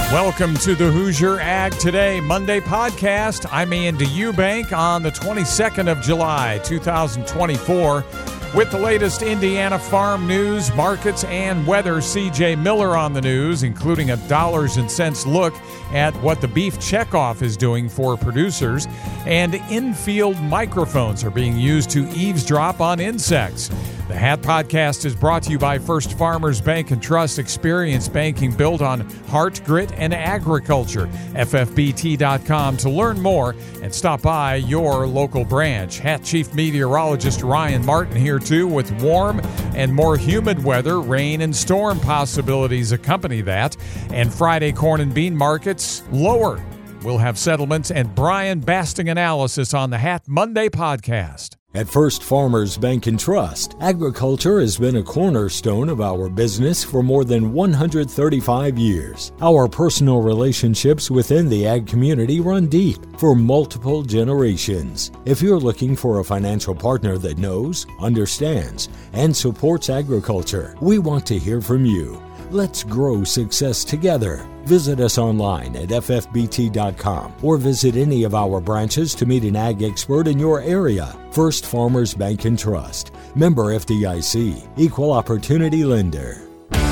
Welcome to the Hoosier Ag Today Monday podcast. I'm Andy Eubank on the 22nd of July, 2024. With the latest Indiana farm news, markets, and weather, CJ Miller on the news, including a dollars and cents look at what the beef checkoff is doing for producers. And in-field microphones are being used to eavesdrop on insects. The Hat Podcast is brought to you by First Farmers Bank and Trust, experience banking built on heart, grit, and agriculture. FFBT.com to learn more and stop by your local branch. Hat Chief Meteorologist Ryan Martin here too with warm and more humid weather. Rain and storm possibilities accompany that. And Friday corn and bean markets lower. We'll have settlements and Brian Basting analysis on the Hat Monday podcast. At First Farmers Bank and Trust, agriculture has been a cornerstone of our business for more than 135 years. Our personal relationships within the ag community run deep for multiple generations. If you're looking for a financial partner that knows, understands, and supports agriculture, we want to hear from you. Let's grow success together. Visit us online at ffbt.com or visit any of our branches to meet an ag expert in your area. First Farmers Bank and Trust. Member FDIC. Equal Opportunity Lender.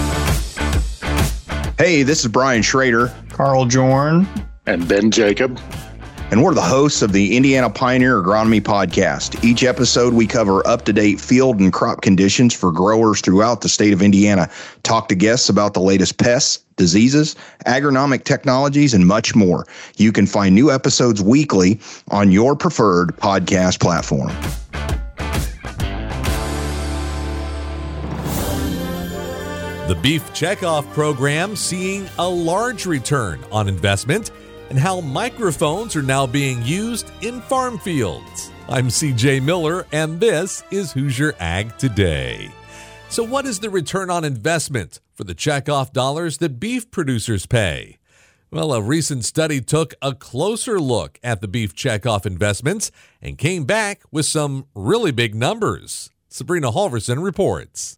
Hey, this is Brian Schrader, Carl Jorn, and Ben Jacob. And we're the hosts of the Indiana Pioneer Agronomy Podcast. Each episode, we cover up-to-date field and crop conditions for growers throughout the state of Indiana, talk to guests about the latest pests, diseases, agronomic technologies, and much more. You can find new episodes weekly on your preferred podcast platform. The Beef Checkoff program seeing a large return on investment, and how microphones are now being used in farm fields. I'm CJ Miller, and this is Hoosier Ag Today. So what is the return on investment for the checkoff dollars that beef producers pay? Well, a recent study took a closer look at the beef checkoff investments and came back with some really big numbers. Sabrina Halverson reports.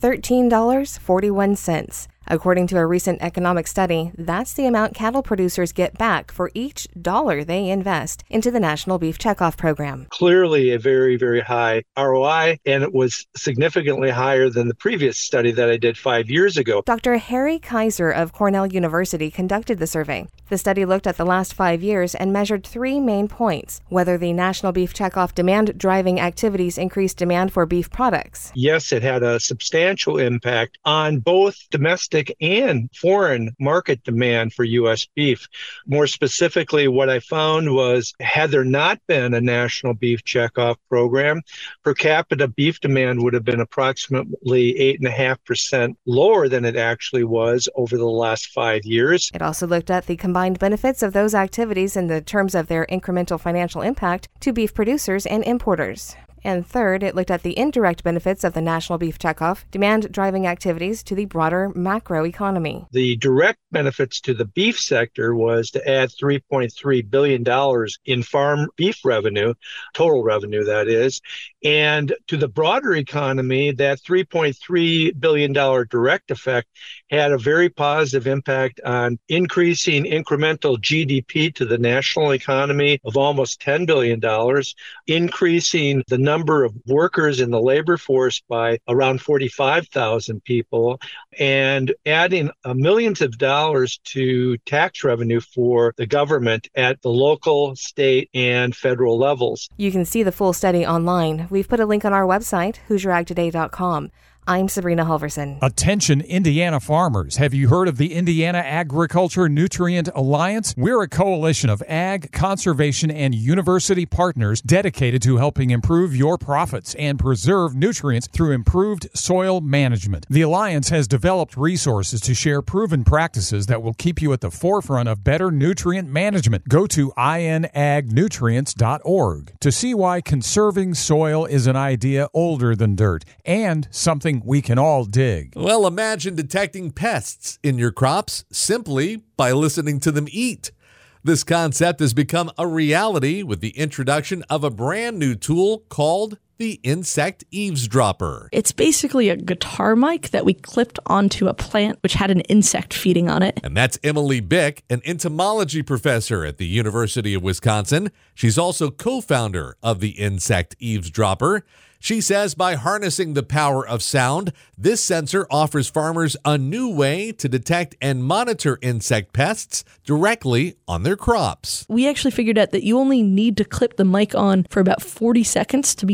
$13.41. According to a recent economic study, that's the amount cattle producers get back for each dollar they invest into the National Beef Checkoff Program. Clearly a very, very high ROI, and it was significantly higher than the previous study that I did 5 years ago. Dr. Harry Kaiser of Cornell University conducted the survey. The study looked at the last 5 years and measured three main points: whether the National Beef Checkoff demand-driving activities increased demand for beef products. Yes, it had a substantial impact on both domestic and foreign market demand for U.S. beef. More specifically, what I found was, had there not been a National Beef Checkoff program, per capita beef demand would have been approximately 8.5% lower than it actually was over the last 5 years. It also looked at the combined benefits of those activities in the terms of their incremental financial impact to beef producers and importers. And third, it looked at the indirect benefits of the National Beef Checkoff demand-driving activities to the broader macro economy. The direct benefits to the beef sector was to add $3.3 billion in farm beef revenue, total revenue that is, and to the broader economy, that $3.3 billion direct effect had a very positive impact on increasing incremental GDP to the national economy of almost $10 billion, increasing the number of workers in the labor force by around 45,000 people, and adding millions of dollars to tax revenue for the government at the local, state, and federal levels. You can see the full study online. We've put a link on our website, HoosierAgToday.com. I'm Sabrina Halverson. Attention, Indiana farmers. Have you heard of the Indiana Agriculture Nutrient Alliance? We're a coalition of ag, conservation, and university partners dedicated to helping improve your profits and preserve nutrients through improved soil management. The Alliance has developed resources to share proven practices that will keep you at the forefront of better nutrient management. Go to inagnutrients.org to see why conserving soil is an idea older than dirt and something we can all dig. Well, imagine detecting pests in your crops simply by listening to them eat. This concept has become a reality with the introduction of a brand new tool called the Insect Eavesdropper. It's basically a guitar mic that we clipped onto a plant which had an insect feeding on it. And that's Emily Bick, an entomology professor at the University of Wisconsin. She's also co-founder of the Insect Eavesdropper. She says by harnessing the power of sound, this sensor offers farmers a new way to detect and monitor insect pests directly on their crops. We actually figured out that you only need to clip the mic on for about 40 seconds to be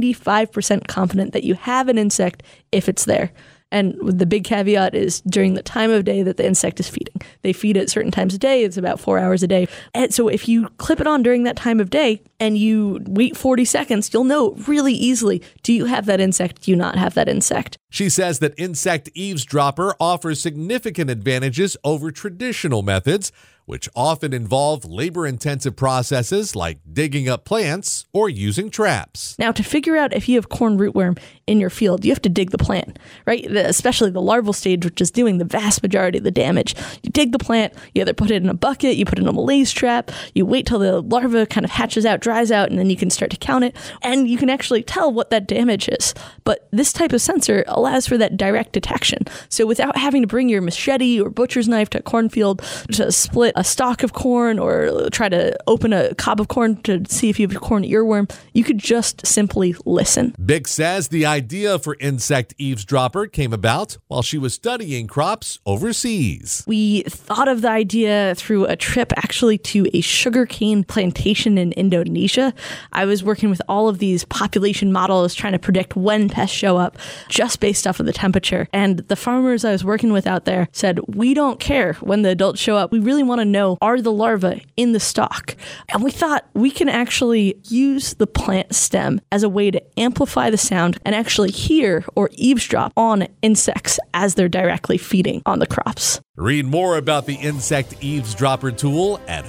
95% confident that you have an insect if it's there. And the big caveat is during the time of day that the insect is feeding. They feed at certain times of day. It's about 4 hours a day. And so if you clip it on during that time of day and you wait 40 seconds, you'll know really easily, do you have that insect? Do you not have that insect? She says that Insect Eavesdropper offers significant advantages over traditional methods, which often involve labor-intensive processes like digging up plants or using traps. Now, to figure out if you have corn rootworm in your field, you have to dig the plant, right? Especially the larval stage, which is doing the vast majority of the damage. You dig the plant, you either put it in a bucket, you put it in a malaise trap, you wait till the larva kind of hatches out, dries out, and then you can start to count it, and you can actually tell what that damage is. But this type of sensor allows for that direct detection. So without having to bring your machete or butcher's knife to a cornfield to split a stalk of corn or try to open a cob of corn to see if you have corn earworm, you could just simply listen. Bick says the idea for Insect Eavesdropper came about while she was studying crops overseas. We thought of the idea through a trip actually to a sugarcane plantation in Indonesia. I was working with all of these population models trying to predict when pests show up just based off of the temperature. And the farmers I was working with out there said, we don't care when the adults show up. We really want to know, are the larvae in the stalk? And we thought we can actually use the plant stem as a way to amplify the sound and actually hear or eavesdrop on insects as they're directly feeding on the crops. Read more about the Insect Eavesdropper tool at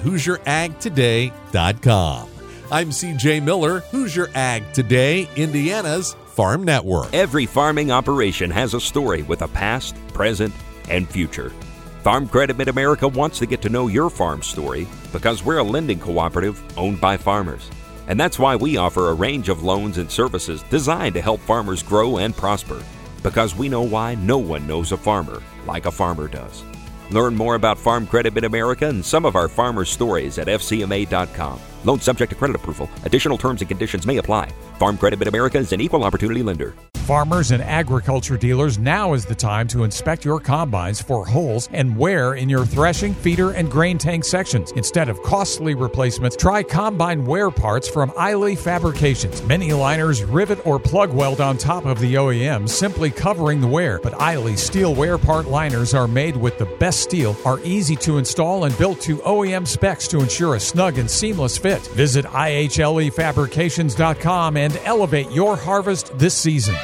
HoosierAgToday.com. I'm CJ Miller, Hoosier Ag Today, Indiana's Farm Network. Every farming operation has a story with a past, present, and future. Farm Credit Mid-America wants to get to know your farm story because we're a lending cooperative owned by farmers. And that's why we offer a range of loans and services designed to help farmers grow and prosper. Because we know why no one knows a farmer like a farmer does. Learn more about Farm Credit Mid-America and some of our farmers' stories at FCMA.com. Loan subject to credit approval. Additional terms and conditions may apply. Farm Credit Mid-America is an equal opportunity lender. Farmers and agriculture dealers, now is the time to inspect your combines for holes and wear in your threshing, feeder, and grain tank sections. Instead of costly replacements, try combine wear parts from Eiley Fabrications. Many liners rivet or plug weld on top of the OEM, simply covering the wear. But Eiley steel wear part liners are made with the best steel, are easy to install, and built to OEM specs to ensure a snug and seamless fit. Visit IHLEfabrications.com and elevate your harvest this season.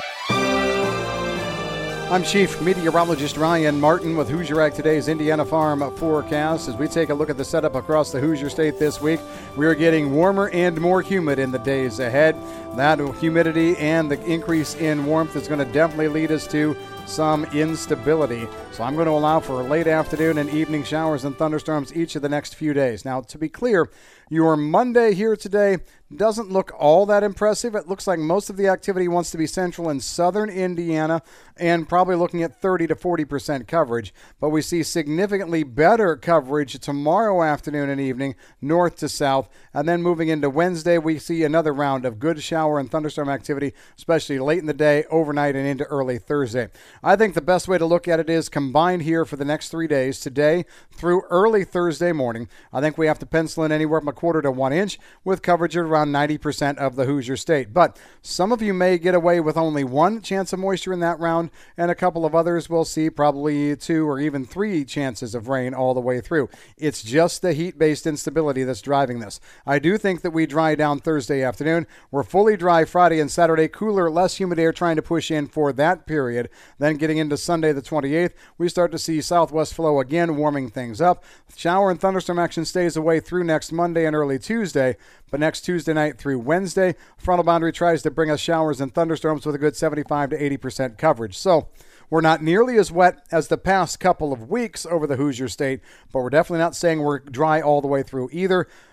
I'm Chief Meteorologist Ryan Martin with Hoosier Ag Today's Indiana Farm Forecast. As we take a look at the setup across the Hoosier State this week, we are getting warmer and more humid in the days ahead. That humidity and the increase in warmth is going to definitely lead us to some instability. So I'm going to allow for late afternoon and evening showers and thunderstorms each of the next few days. Now, to be clear, your Monday here today doesn't look all that impressive. It looks like most of the activity wants to be central and southern Indiana and probably looking at 30 to 40% coverage. But we see significantly better coverage tomorrow afternoon and evening, north to south. And then moving into Wednesday, we see another round of good shower and thunderstorm activity, especially late in the day, overnight, and into early Thursday. I think the best way to look at it is combined here for the next 3 days, today through early Thursday morning. I think we have to pencil in anywhere from a quarter to 1 inch with coverage at around 90% of the Hoosier State. But some of you may get away with only one chance of moisture in that round, and a couple of others will see probably 2 or even 3 chances of rain all the way through. It's just the heat-based instability that's driving this. I do think that we dry down Thursday afternoon. We're fully dry Friday and Saturday, cooler, less humid air trying to push in for that period. Then getting into Sunday the 28th, we start to see southwest flow again, warming things up. Shower and thunderstorm action stays away through next Monday and early Tuesday, but next Tuesday night through Wednesday, frontal boundary tries to bring us showers and thunderstorms with a good 75 to 80% coverage. So we're not nearly as wet as the past couple of weeks over the Hoosier State, but we're definitely not saying we're dry all the way through either.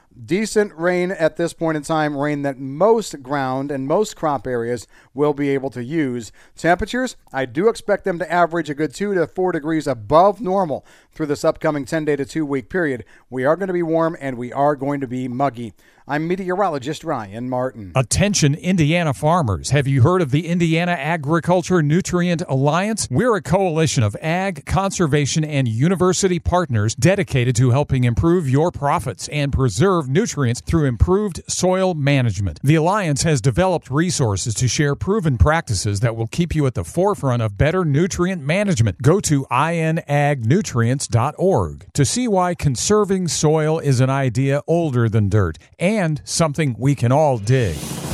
Decent rain at this point in time, rain that most ground and most crop areas will be able to use. Temperatures, I do expect them to average a good 2 to 4 degrees above normal through this upcoming 10-day to 2-week period. We are going to be warm and we are going to be muggy. I'm meteorologist Ryan Martin. Attention, Indiana farmers. Have you heard of the Indiana Agriculture Nutrient Alliance? We're a coalition of ag, conservation, and university partners dedicated to helping improve your profits and preserve nutrients through improved soil management. The Alliance has developed resources to share proven practices that will keep you at the forefront of better nutrient management. Go to inagnutrients.org to see why conserving soil is an idea older than dirt and something we can all dig.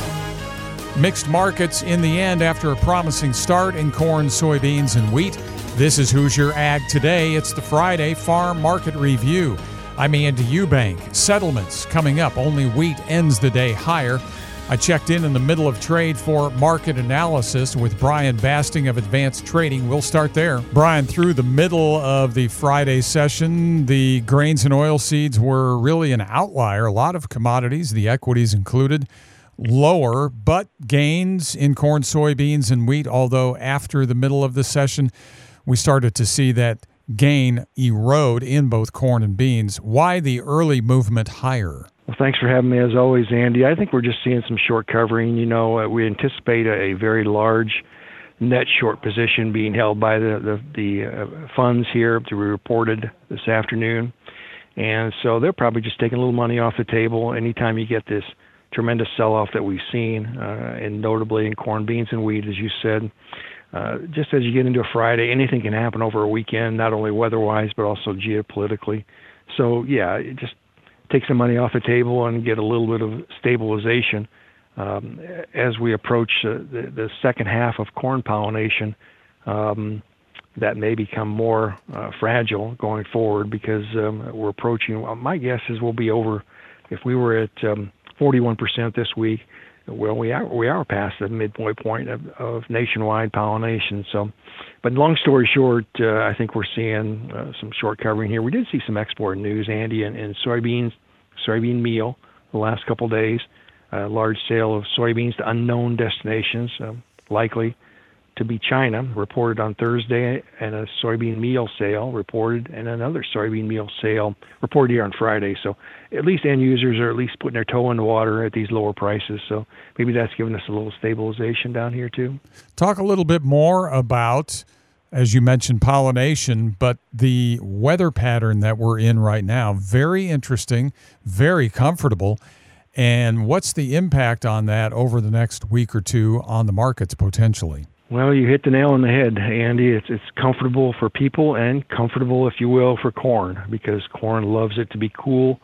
Mixed markets in the end after a promising start in corn, soybeans, and wheat. This is Hoosier Ag Today. It's the Friday Farm Market Review. I'm Andy Eubank. Settlements coming up. Only wheat ends the day higher. I checked in the middle of trade for market analysis with Brian Basting of Advanced Trading. We'll start there. Brian, through the middle of the Friday session, the grains and oilseeds were really an outlier. A lot of commodities, the equities included, lower, but gains in corn, soybeans, and wheat, although after the middle of the session, we started to see that gain erode in both corn and beans. Why the early movement higher? Well, thanks for having me as always, Andy. I think we're just seeing some short covering. We anticipate a very large net short position being held by the funds here to be reported this afternoon. And so they're probably just taking a little money off the table anytime you get this tremendous sell-off that we've seen, and notably in corn, beans, and wheat, as you said. Just as you get into a Friday, anything can happen over a weekend, not only weather-wise, but also geopolitically. So, yeah, just take some money off the table and get a little bit of stabilization as we approach the second half of corn pollination. That may become more fragile going forward because we're approaching. My guess is we'll be over. If we were at 41% this week, well, we are past the midpoint point of nationwide pollination. So, but long story short, I think we're seeing some short covering here. We did see some export news, Andy, in soybean meal the last couple of days. A large sale of soybeans to unknown destinations, likely to be China, reported on Thursday, and a soybean meal sale reported, and another soybean meal sale reported here on Friday. So at least end users are at least putting their toe in the water at these lower prices. So maybe that's giving us a little stabilization down here too. Talk a little bit more about, as you mentioned, pollination, but the weather pattern that we're in right now. Very interesting, very comfortable. And what's the impact on that over the next week or two on the markets potentially? Well, you hit the nail on the head, Andy. It's comfortable for people and comfortable, if you will, for corn, because corn loves it to be cool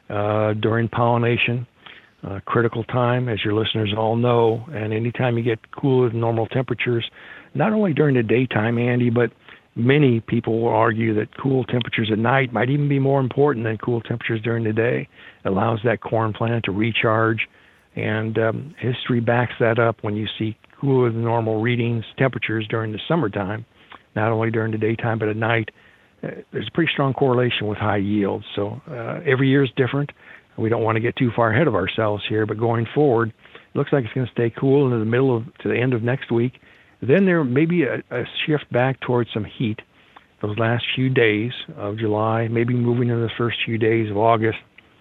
during pollination. Critical time, as your listeners all know, and anytime you get cooler than normal temperatures, not only during the daytime, Andy, but many people will argue that cool temperatures at night might even be more important than cool temperatures during the day. It allows that corn plant to recharge, and history backs that up when you see cooler than normal readings, temperatures during the summertime, not only during the daytime but at night. There's a pretty strong correlation with high yields. So every year is different. We don't want to get too far ahead of ourselves here, but going forward, it looks like it's going to stay cool into to the end of next week. Then there may be a shift back towards some heat those last few days of July, maybe moving into the first few days of August.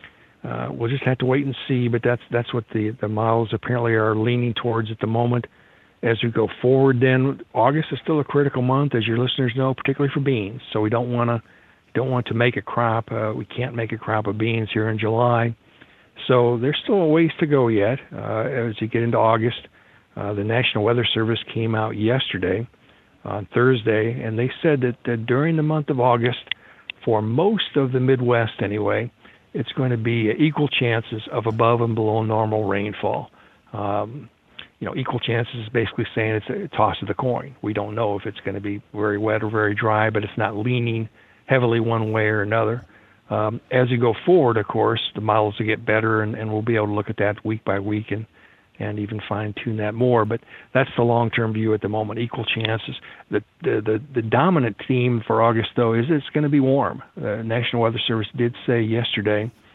We'll just have to wait and see, but that's what the models apparently are leaning towards at the moment. As we go forward, then August is still a critical month, as your listeners know, particularly for beans. So we don't want to make a crop. We can't make a crop of beans here in July. So there's still a ways to go yet. As you get into August, the National Weather Service came out yesterday, on Thursday, and they said that during the month of August, for most of the Midwest anyway, it's going to be equal chances of above and below normal rainfall. Equal chances is basically saying it's a toss of the coin. We don't know if it's going to be very wet or very dry, but it's not leaning heavily one way or another. As you go forward, of course, the models will get better, and we'll be able to look at that week by week and even fine-tune that more. But that's the long-term view at the moment, equal chances. The dominant theme for August, though, is it's going to be warm. The National Weather Service did say yesterday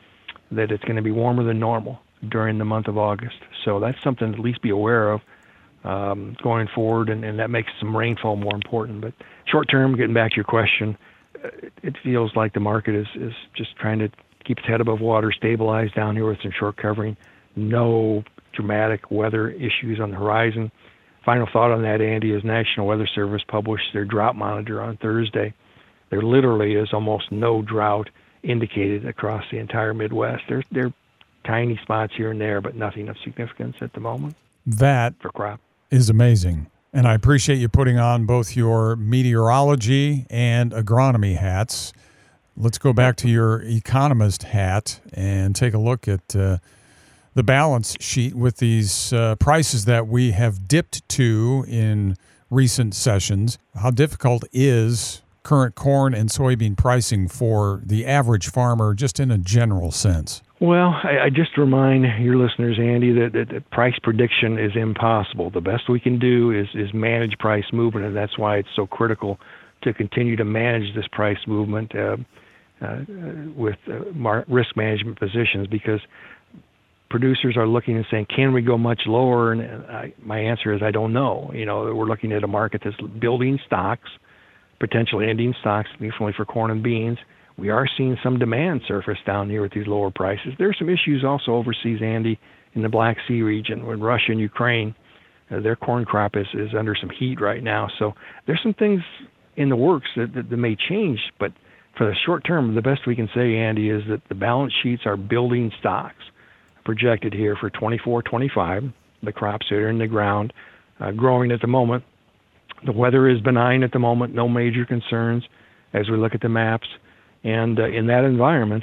that it's going to be warmer than normal during the month of August. So that's something to at least be aware of going forward, and that makes some rainfall more important. But short term, getting back to your question, it feels like the market is just trying to keep its head above water, stabilize down here with some short covering. No dramatic weather issues on the horizon. Final thought on that, Andy, is National Weather Service published their drought monitor on Thursday. There literally is almost no drought indicated across the entire Midwest. There are tiny spots here and there, but nothing of significance at the moment. That for crop is amazing. And I appreciate you putting on both your meteorology and agronomy hats. Let's go back to your economist hat and take a look at the balance sheet with these prices that we have dipped to in recent sessions. How difficult is current corn and soybean pricing for the average farmer, just in a general sense? Well, I just remind your listeners, Andy, that price prediction is impossible. The best we can do is manage price movement, and that's why it's so critical to continue to manage this price movement with risk management positions, because producers are looking and saying, can we go much lower? And my answer is I don't know. We're looking at a market that's building stocks, potentially ending stocks, significantly for corn and beans. We are seeing some demand surface down here with these lower prices. There are some issues also overseas, Andy, in the Black Sea region, when Russia and Ukraine, their corn crop is under some heat right now. So there's some things in the works that may change. But for the short term, the best we can say, Andy, is that the balance sheets are building stocks projected here for 24-25. The crops that are in the ground, growing at the moment. The weather is benign at the moment, no major concerns as we look at the maps. And in that environment,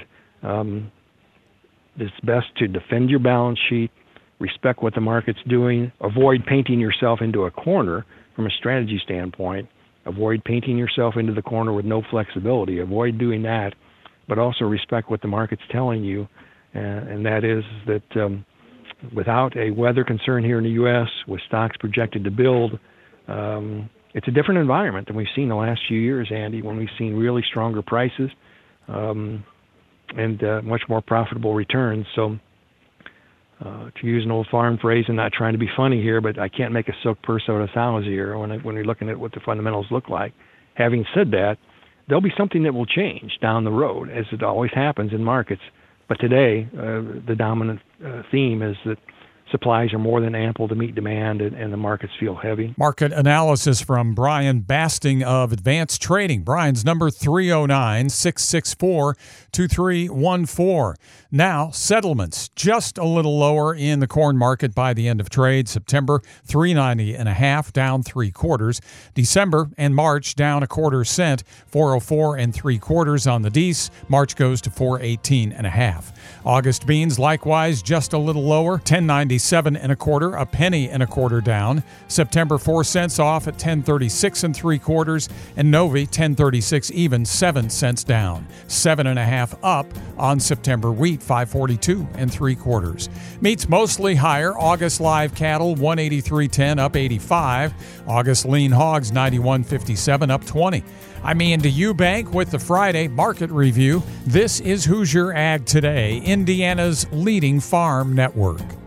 it's best to defend your balance sheet, respect what the market's doing, avoid painting yourself into a corner from a strategy standpoint, avoid painting yourself into the corner with no flexibility, avoid doing that, but also respect what the market's telling you, and that is that without a weather concern here in the U.S., with stocks projected to build, it's a different environment than we've seen the last few years, Andy, when we've seen really stronger prices and much more profitable returns. So to use an old farm phrase, and not trying to be funny here, but I can't make a silk purse out of sow's ear when we're looking at what the fundamentals look like. Having said that, there'll be something that will change down the road, as it always happens in markets. But today, the dominant theme is that supplies are more than ample to meet demand, and the markets feel heavy. Market analysis from Brian Basting of Advanced Trading. Brian's number 309-664-2314. Now, settlements just a little lower in the corn market by the end of trade. September, 390.5, down 3/4. December and March down 1/4 cent, 404 3/4 on the Dees. March goes to 418.5. August beans likewise just a little lower, 10.97 1/4, a penny and 1/4 down. September 4 cents off at 10.36 3/4, and Novi 10.36 even, 7 cents down, 7.5 up on September wheat, 5.42 3/4. Meats mostly higher. August live cattle 183.10 up 85. August lean hogs 91.57 up 20. I'm Ian DeEubank with the Friday Market Review. This is Hoosier Ag Today, Indiana's leading farm network.